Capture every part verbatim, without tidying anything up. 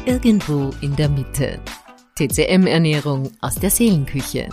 Irgendwo in der Mitte. T C M-Ernährung aus der Seelenküche.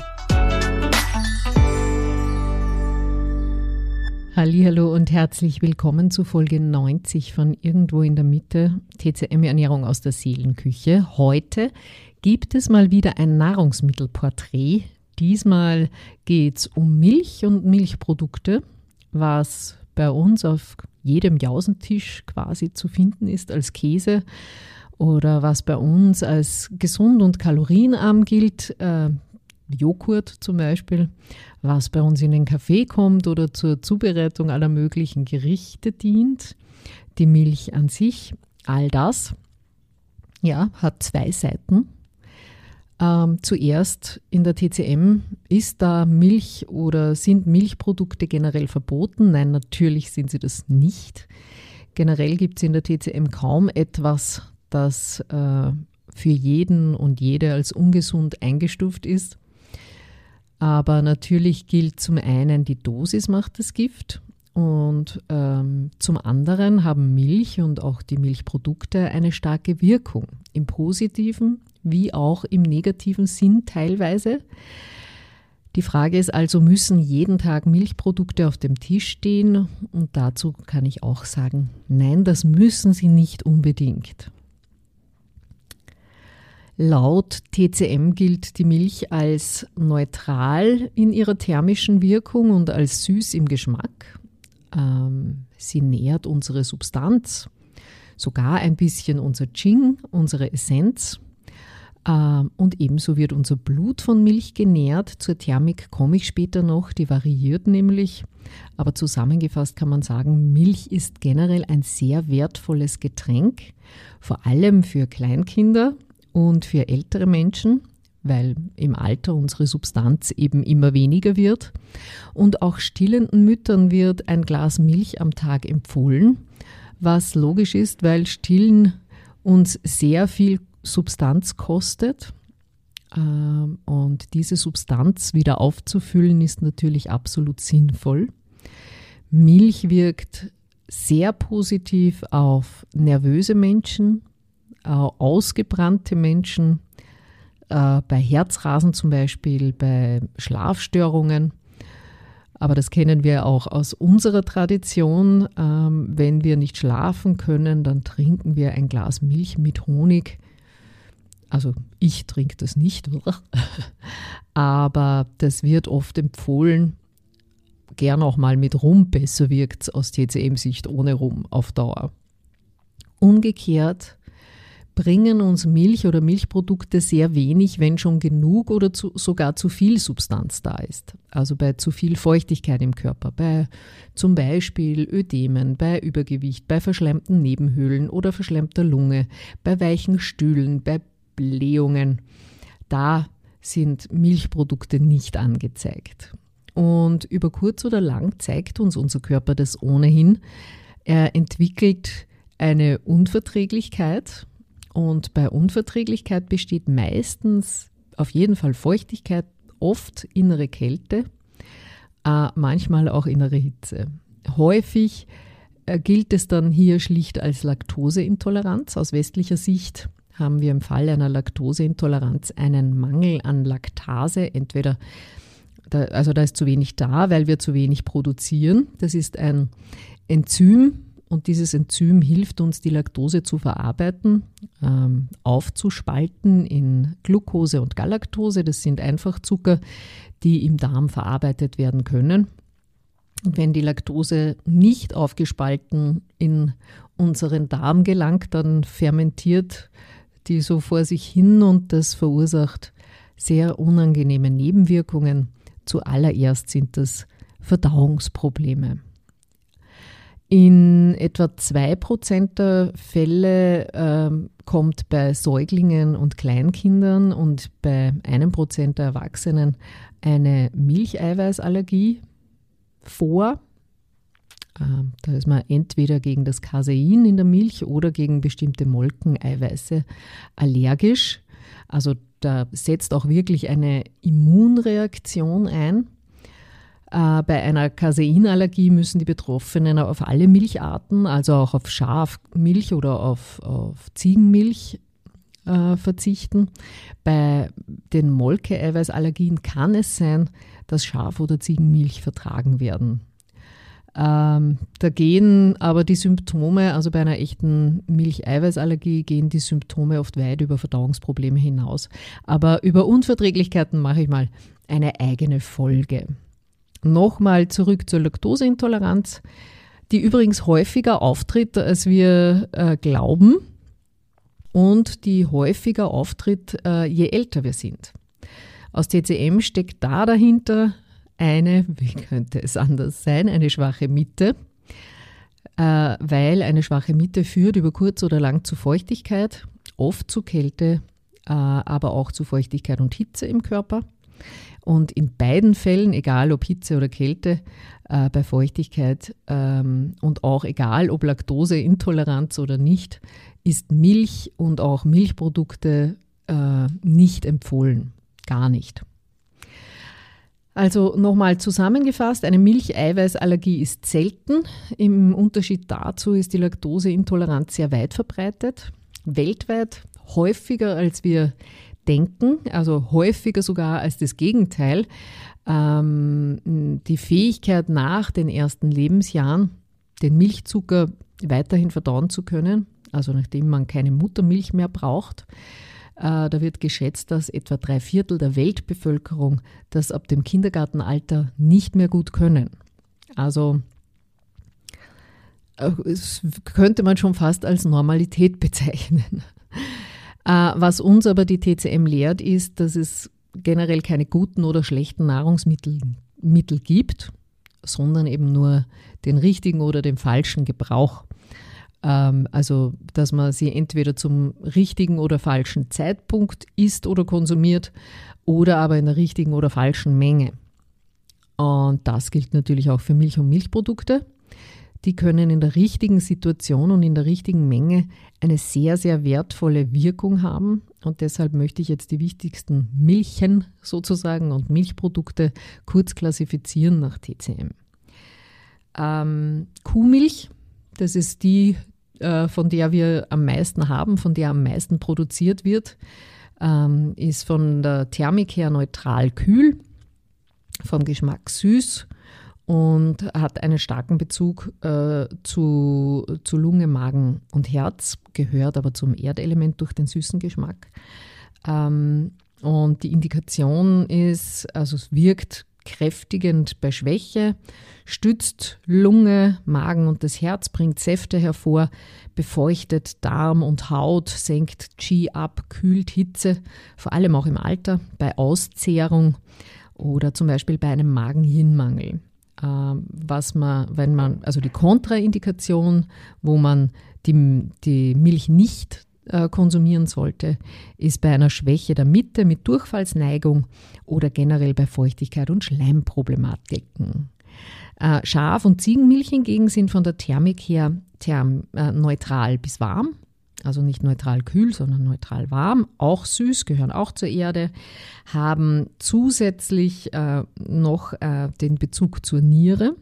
Hallihallo und herzlich willkommen zu Folge neunzig von Irgendwo in der Mitte, T C M-Ernährung aus der Seelenküche. Heute gibt es mal wieder ein Nahrungsmittelporträt. Diesmal geht es um Milch und Milchprodukte, was bei uns auf jedem Jausentisch quasi zu finden ist als Käse oder was bei uns als gesund und kalorienarm gilt, äh, Joghurt zum Beispiel, was bei uns in den Kaffee kommt oder zur Zubereitung aller möglichen Gerichte dient, die Milch an sich, all das, ja, hat zwei Seiten. Ähm, zuerst in der T C M, ist da Milch oder sind Milchprodukte generell verboten? Nein, natürlich sind sie das nicht. Generell gibt es in der T C M kaum etwas, das äh, für jeden und jede als ungesund eingestuft ist. Aber natürlich gilt zum einen, die Dosis macht das Gift und ähm, zum anderen haben Milch und auch die Milchprodukte eine starke Wirkung, im positiven wie auch im negativen Sinn teilweise. Die Frage ist also, müssen jeden Tag Milchprodukte auf dem Tisch stehen? Und dazu kann ich auch sagen, nein, das müssen sie nicht unbedingt. Laut T C M gilt die Milch als neutral in ihrer thermischen Wirkung und als süß im Geschmack. Ähm, sie nährt unsere Substanz, sogar ein bisschen unser Qing, unsere Essenz. Ähm, und ebenso wird unser Blut von Milch genährt. Zur Thermik komme ich später noch, die variiert nämlich. Aber zusammengefasst kann man sagen, Milch ist generell ein sehr wertvolles Getränk, vor allem für Kleinkinder und für ältere Menschen, weil im Alter unsere Substanz eben immer weniger wird. Und auch stillenden Müttern wird ein Glas Milch am Tag empfohlen, was logisch ist, weil Stillen uns sehr viel Substanz kostet. Und diese Substanz wieder aufzufüllen ist natürlich absolut sinnvoll. Milch wirkt sehr positiv auf nervöse Menschen, ausgebrannte Menschen, äh, bei Herzrasen zum Beispiel, bei Schlafstörungen. Aber das kennen wir auch aus unserer Tradition. Ähm, wenn wir nicht schlafen können, dann trinken wir ein Glas Milch mit Honig. Also ich trinke das nicht, aber das wird oft empfohlen. Gern auch mal mit Rum, besser wirkt es aus T C M-Sicht ohne Rum auf Dauer. Umgekehrt bringen uns Milch oder Milchprodukte sehr wenig, wenn schon genug oder zu, sogar zu viel Substanz da ist. Also bei zu viel Feuchtigkeit im Körper, bei zum Beispiel Ödemen, bei Übergewicht, bei verschlemmten Nebenhöhlen oder verschlemmter Lunge, bei weichen Stühlen, bei Blähungen. Da sind Milchprodukte nicht angezeigt. Und über kurz oder lang zeigt uns unser Körper das ohnehin. Er entwickelt eine Unverträglichkeit. Und bei Unverträglichkeit besteht meistens auf jeden Fall Feuchtigkeit, oft innere Kälte, äh, manchmal auch innere Hitze. Häufig äh, gilt es dann hier schlicht als Laktoseintoleranz. Aus westlicher Sicht haben wir im Fall einer Laktoseintoleranz einen Mangel an Laktase. Entweder, da, also da ist zu wenig da, weil wir zu wenig produzieren. Das ist ein Enzym. Und dieses Enzym hilft uns, die Laktose zu verarbeiten, ähm, aufzuspalten in Glucose und Galaktose. Das sind Einfachzucker, die im Darm verarbeitet werden können. Und wenn die Laktose nicht aufgespalten in unseren Darm gelangt, dann fermentiert die so vor sich hin und das verursacht sehr unangenehme Nebenwirkungen. Zuallererst sind das Verdauungsprobleme. In etwa zwei Prozent der Fälle äh, kommt bei Säuglingen und Kleinkindern und bei einem Prozent der Erwachsenen eine Milcheiweißallergie vor. Äh, da ist man entweder gegen das Casein in der Milch oder gegen bestimmte Molkeneiweiße allergisch. Also da setzt auch wirklich eine Immunreaktion ein. Äh, bei einer Caseinallergie müssen die Betroffenen auf alle Milcharten, also auch auf Schafmilch oder auf, auf Ziegenmilch, äh, verzichten. Bei den Molke-Eiweißallergien kann es sein, dass Schaf- oder Ziegenmilch vertragen werden. Ähm, da gehen aber die Symptome, also bei einer echten Milcheiweißallergie, gehen die Symptome oft weit über Verdauungsprobleme hinaus. Aber über Unverträglichkeiten mache ich mal eine eigene Folge. Nochmal zurück zur Laktoseintoleranz, die übrigens häufiger auftritt, als wir äh, glauben und die häufiger auftritt, äh, je älter wir sind. Aus T C M steckt da dahinter eine, wie könnte es anders sein, eine schwache Mitte, äh, weil eine schwache Mitte führt über kurz oder lang zu Feuchtigkeit, oft zu Kälte, äh, aber auch zu Feuchtigkeit und Hitze im Körper. Und in beiden Fällen, egal ob Hitze oder Kälte, äh, bei Feuchtigkeit ähm, und auch egal ob Laktoseintoleranz oder nicht, ist Milch und auch Milchprodukte äh, nicht empfohlen. Gar nicht. Also nochmal zusammengefasst, eine Milcheiweißallergie ist selten. Im Unterschied dazu ist die Laktoseintoleranz sehr weit verbreitet, weltweit häufiger als wir denken, also häufiger sogar als das Gegenteil. Ähm, die Fähigkeit nach den ersten Lebensjahren, den Milchzucker weiterhin verdauen zu können, also nachdem man keine Muttermilch mehr braucht, äh, da wird geschätzt, dass etwa drei Viertel der Weltbevölkerung das ab dem Kindergartenalter nicht mehr gut können. Also äh, das könnte man schon fast als Normalität bezeichnen. Äh, was uns aber die T C M lehrt, ist, dass es generell keine guten oder schlechten Nahrungsmittel Mittel gibt, sondern eben nur den richtigen oder den falschen Gebrauch. Ähm, also, dass man sie entweder zum richtigen oder falschen Zeitpunkt isst oder konsumiert oder aber in der richtigen oder falschen Menge. Und das gilt natürlich auch für Milch und Milchprodukte. Die können in der richtigen Situation und in der richtigen Menge eine sehr, sehr wertvolle Wirkung haben. Und deshalb möchte ich jetzt die wichtigsten Milchen sozusagen und Milchprodukte kurz klassifizieren nach T C M. Ähm, Kuhmilch, das ist die, äh, von der wir am meisten haben, von der am meisten produziert wird, ähm, ist von der Thermik her neutral kühl, vom Geschmack süß und hat einen starken Bezug äh, zu, zu Lunge, Magen und Herz, gehört aber zum Erdelement durch den süßen Geschmack. Ähm, und die Indikation ist, also es wirkt kräftigend bei Schwäche, stützt Lunge, Magen und das Herz, bringt Säfte hervor, befeuchtet Darm und Haut, senkt Qi ab, kühlt Hitze, vor allem auch im Alter, bei Auszehrung oder zum Beispiel bei einem Magen-Yin-Mangel. Was man, wenn man, also die Kontraindikation, wo man die, die Milch nicht äh, konsumieren sollte, ist bei einer Schwäche der Mitte mit Durchfallsneigung oder generell bei Feuchtigkeit und Schleimproblematiken. Äh, Schaf- und Ziegenmilch hingegen sind von der Thermik her therm, äh, neutral bis warm, also nicht neutral kühl, sondern neutral warm, auch süß, gehören auch zur Erde, haben zusätzlich äh, noch äh, den Bezug zur Niere,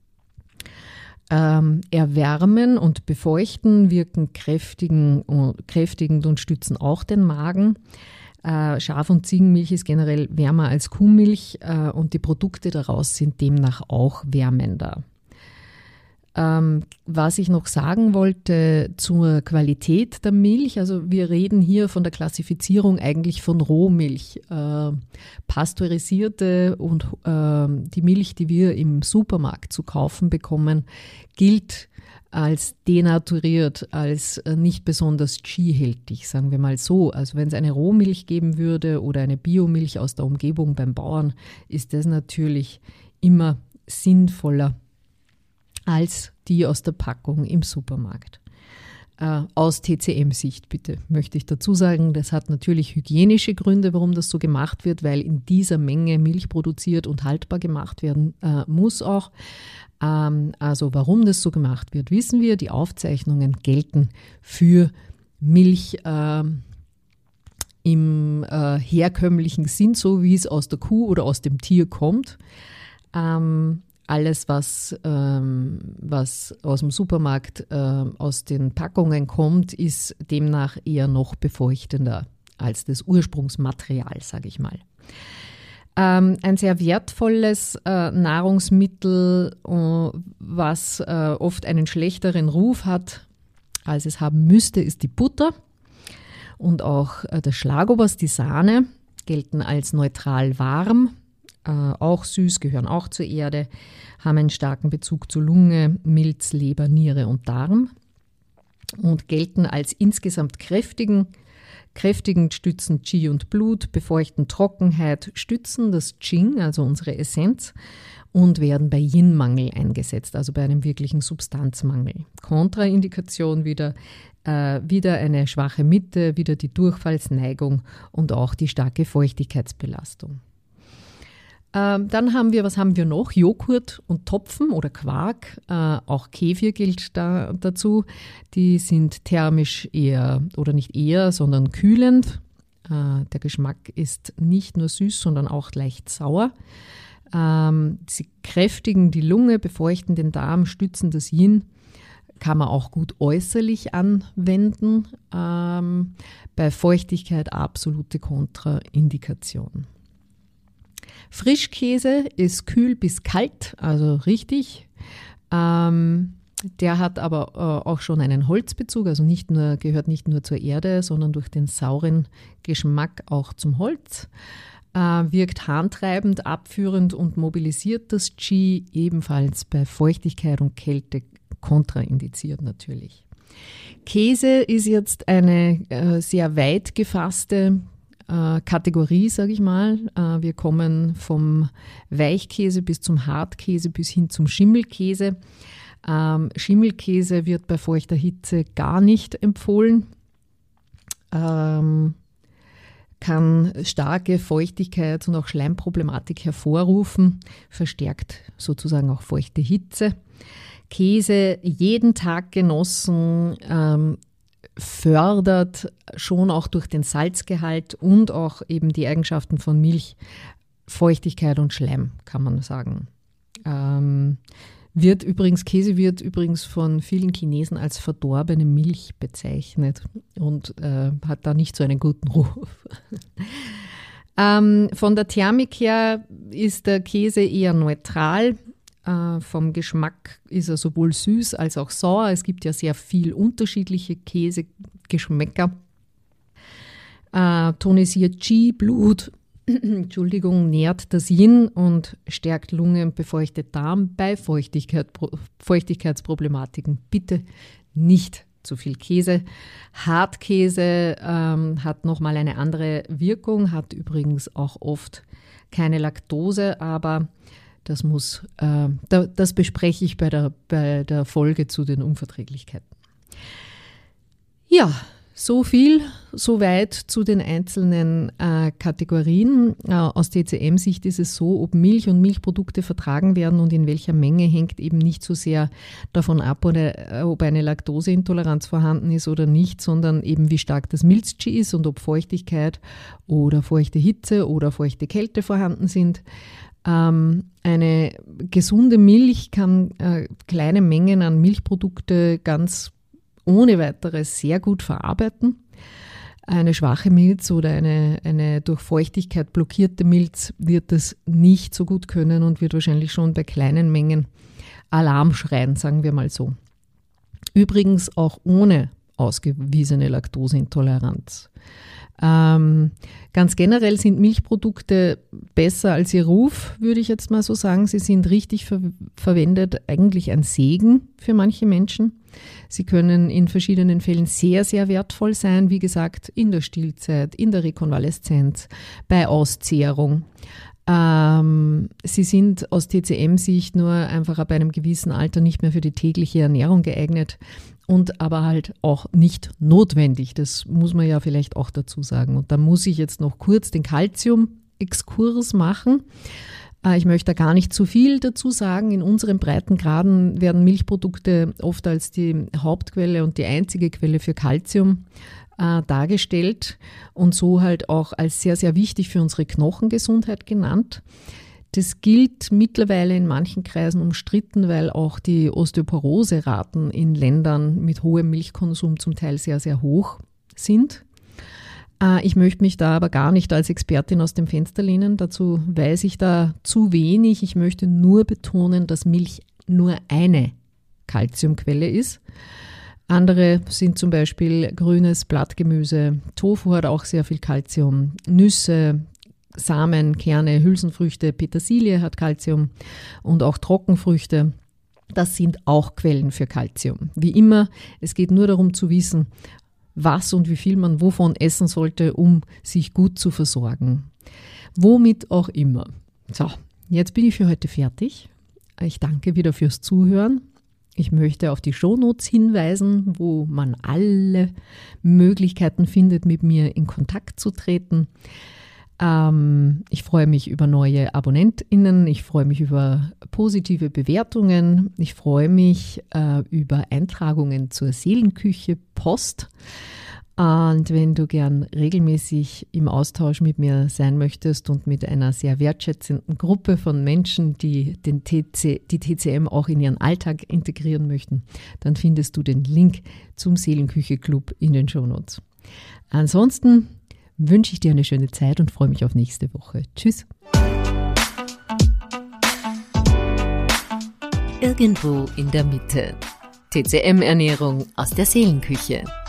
ähm, erwärmen und befeuchten, wirken kräftigen, uh, kräftigend und stützen auch den Magen. Äh, Schaf- und Ziegenmilch ist generell wärmer als Kuhmilch äh, und die Produkte daraus sind demnach auch wärmender. Ähm, was ich noch sagen wollte zur Qualität der Milch, also wir reden hier von der Klassifizierung eigentlich von Rohmilch. Äh, pasteurisierte und äh, die Milch, die wir im Supermarkt zu kaufen bekommen, gilt als denaturiert, als äh, nicht besonders Qi-hältig, sagen wir mal so. Also wenn es eine Rohmilch geben würde oder eine Biomilch aus der Umgebung beim Bauern, ist das natürlich immer sinnvoller als die aus der Packung im Supermarkt. Äh, aus T C M-Sicht bitte, möchte ich dazu sagen, das hat natürlich hygienische Gründe, warum das so gemacht wird, weil in dieser Menge Milch produziert und haltbar gemacht werden äh, muss auch. Ähm, also warum das so gemacht wird, wissen wir. Die Aufzeichnungen gelten für Milch äh, im äh, herkömmlichen Sinn, so wie es aus der Kuh oder aus dem Tier kommt. Ähm, alles, was, ähm, was aus dem Supermarkt, äh, aus den Packungen kommt, ist demnach eher noch befeuchtender als das Ursprungsmaterial, sage ich mal. Ähm, ein sehr wertvolles äh, Nahrungsmittel, äh, was äh, oft einen schlechteren Ruf hat, als es haben müsste, ist die Butter. Und auch äh, der Schlagobers, die Sahne, gelten als neutral warm, äh, auch süß, gehören auch zur Erde, haben einen starken Bezug zu Lunge, Milz, Leber, Niere und Darm und gelten als insgesamt kräftigen, kräftigend stützen Qi und Blut, befeuchten Trockenheit, stützen das Qing, also unsere Essenz, und werden bei Yin-Mangel eingesetzt, also bei einem wirklichen Substanzmangel. Kontraindikation wieder, äh, wieder eine schwache Mitte, wieder die Durchfallsneigung und auch die starke Feuchtigkeitsbelastung. Ähm, dann haben wir, was haben wir noch? Joghurt und Topfen oder Quark, äh, auch Kefir gilt da dazu. Die sind thermisch eher, oder nicht eher, sondern kühlend. Äh, der Geschmack ist nicht nur süß, sondern auch leicht sauer. Ähm, sie kräftigen die Lunge, befeuchten den Darm, stützen das Yin. Kann man auch gut äußerlich anwenden. Ähm, bei Feuchtigkeit absolute Kontraindikation. Frischkäse ist kühl bis kalt, also richtig. Ähm, der hat aber äh, auch schon einen Holzbezug, also nicht nur, gehört nicht nur zur Erde, sondern durch den sauren Geschmack auch zum Holz. Äh, wirkt harntreibend, abführend und mobilisiert das Qi, ebenfalls bei Feuchtigkeit und Kälte kontraindiziert natürlich. Käse ist jetzt eine äh, sehr weit gefasste Kategorie, sage ich mal. Wir kommen vom Weichkäse bis zum Hartkäse bis hin zum Schimmelkäse. Schimmelkäse wird bei feuchter Hitze gar nicht empfohlen, kann starke Feuchtigkeit und auch Schleimproblematik hervorrufen, verstärkt sozusagen auch feuchte Hitze. Käse jeden Tag genossen, fördert schon auch durch den Salzgehalt und auch eben die Eigenschaften von Milch, Feuchtigkeit und Schleim, kann man sagen. Ähm, wird übrigens, Käse wird übrigens von vielen Chinesen als verdorbene Milch bezeichnet und äh, hat da nicht so einen guten Ruf. ähm, von der Thermik her ist der Käse eher neutral. Äh, vom Geschmack ist er sowohl süß als auch sauer. Es gibt ja sehr viel unterschiedliche Käsegeschmäcker. Äh, tonisiert Qi, Blut, Entschuldigung, nährt das Yin und stärkt Lunge und befeuchtet Darm bei Feuchtigkeit, Feuchtigkeitsproblematiken. Bitte nicht zu viel Käse. Hartkäse ähm, hat nochmal eine andere Wirkung, hat übrigens auch oft keine Laktose, aber Das muss, äh, da, das bespreche ich bei der, bei der Folge zu den Unverträglichkeiten. Ja, so viel, soweit zu den einzelnen äh, Kategorien. Äh, aus T C M-Sicht ist es so, ob Milch und Milchprodukte vertragen werden und in welcher Menge, hängt eben nicht so sehr davon ab, oder, ob eine Laktoseintoleranz vorhanden ist oder nicht, sondern eben wie stark das Milz-Qi ist und ob Feuchtigkeit oder feuchte Hitze oder feuchte Kälte vorhanden sind. Ähm, eine gesunde Milch kann äh, kleine Mengen an Milchprodukte ganz ohne weiteres sehr gut verarbeiten. Eine schwache Milz oder eine, eine durch Feuchtigkeit blockierte Milz wird das nicht so gut können und wird wahrscheinlich schon bei kleinen Mengen Alarm schreien, sagen wir mal so. Übrigens auch ohne ausgewiesene Laktoseintoleranz. Ähm, ganz generell sind Milchprodukte besser als ihr Ruf, würde ich jetzt mal so sagen. Sie sind richtig ver- verwendet, eigentlich ein Segen für manche Menschen. Sie können in verschiedenen Fällen sehr, sehr wertvoll sein, wie gesagt, in der Stillzeit, in der Rekonvaleszenz, bei Auszehrung. Ähm, sie sind aus T C M-Sicht nur einfach ab einem gewissen Alter nicht mehr für die tägliche Ernährung geeignet und aber halt auch nicht notwendig. Das muss man ja vielleicht auch dazu sagen. Und da muss ich jetzt noch kurz den Calcium-Exkurs machen. Äh, ich möchte da gar nicht zu viel dazu sagen. In unseren Breitengraden werden Milchprodukte oft als die Hauptquelle und die einzige Quelle für Calcium äh, dargestellt und so halt auch als sehr, sehr wichtig für unsere Knochengesundheit genannt. Das gilt mittlerweile in manchen Kreisen umstritten, weil auch die Osteoporose-Raten in Ländern mit hohem Milchkonsum zum Teil sehr, sehr hoch sind. Ich möchte mich da aber gar nicht als Expertin aus dem Fenster lehnen. Dazu weiß ich da zu wenig. Ich möchte nur betonen, dass Milch nur eine Kalziumquelle ist. Andere sind zum Beispiel grünes Blattgemüse. Tofu hat auch sehr viel Kalzium. Nüsse, Samen, Kerne, Hülsenfrüchte, Petersilie hat Kalzium und auch Trockenfrüchte. Das sind auch Quellen für Kalzium. Wie immer, es geht nur darum zu wissen, was und wie viel man wovon essen sollte, um sich gut zu versorgen. Womit auch immer. So, jetzt bin ich für heute fertig. Ich danke wieder fürs Zuhören. Ich möchte auf die Shownotes hinweisen, wo man alle Möglichkeiten findet, mit mir in Kontakt zu treten. Ähm, ich freue mich über neue AbonnentInnen, ich freue mich über positive Bewertungen, ich freue mich äh, über Eintragungen zur Seelenküche Post. Und wenn du gern regelmäßig im Austausch mit mir sein möchtest und mit einer sehr wertschätzenden Gruppe von Menschen, die den T C, die T C M auch in ihren Alltag integrieren möchten, dann findest du den Link zum Seelenküche-Club in den Shownotes. Ansonsten wünsche ich dir eine schöne Zeit und freue mich auf nächste Woche. Tschüss. Irgendwo in der Mitte. T C M-Ernährung aus der Seelenküche.